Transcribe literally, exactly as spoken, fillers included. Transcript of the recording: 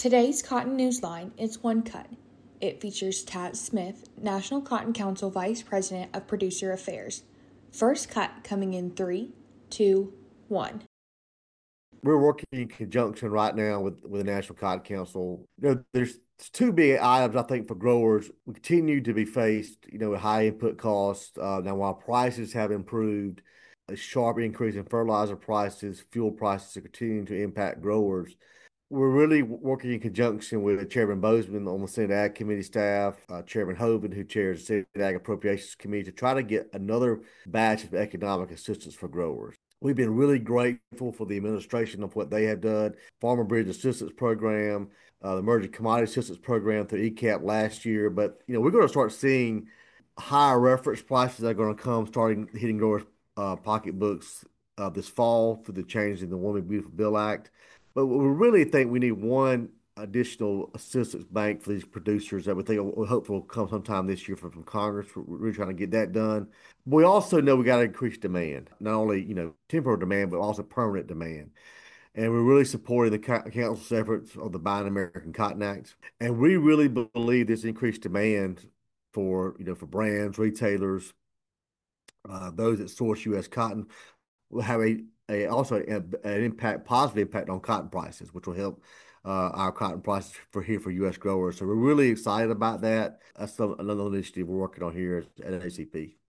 Today's Cotton Newsline is One Cut. It features Tad Smith, National Cotton Council Vice President of Producer Affairs. First cut coming in three, two, one. We're working in conjunction right now with, with the National Cotton Council. You know, there's two big items I think for growers. We continue to be faced, you know, with high input costs. Uh, now, while prices have improved, a sharp increase in fertilizer prices, fuel prices are continuing to impact growers. We're really working in conjunction with Chairman Bozeman on the Senate Ag Committee staff, uh, Chairman Hoven, who chairs the Senate Ag Appropriations Committee, to try to get another batch of economic assistance for growers. We've been really grateful for the administration of what they have done. Farmer Bridge Assistance Program, uh, the Emerging Commodity Assistance Program through E C A P last year. But you know, we're going to start seeing higher reference prices that are going to come starting hitting growers' uh, pocketbooks uh, this fall through the change in the One Big Beautiful Bill Act. But we really think we need one additional assistance bank for these producers that we think will hopefully will come sometime this year from, from Congress. We're really trying to get that done. But we also know we got to increase demand, not only, you know, temporary demand, but also permanent demand. And we're really supporting the council's efforts of the Buy an American Cotton Act. And we really believe this increased demand for, you know, for brands, retailers, uh, those that source U S cotton will have a, a also a, an impact, positive impact on cotton prices, which will help uh, our cotton prices for here for U S growers. So we're really excited about that. That's some, another initiative we're working on here at A C P.